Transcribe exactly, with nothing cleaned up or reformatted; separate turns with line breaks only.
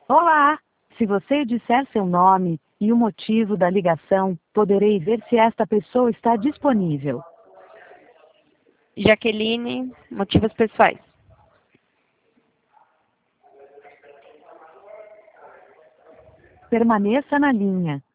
Olá! Se você disser seu nome e o motivo da ligação, poderei ver se esta pessoa está disponível.
Jaqueline, motivos pessoais.
Permaneça na linha.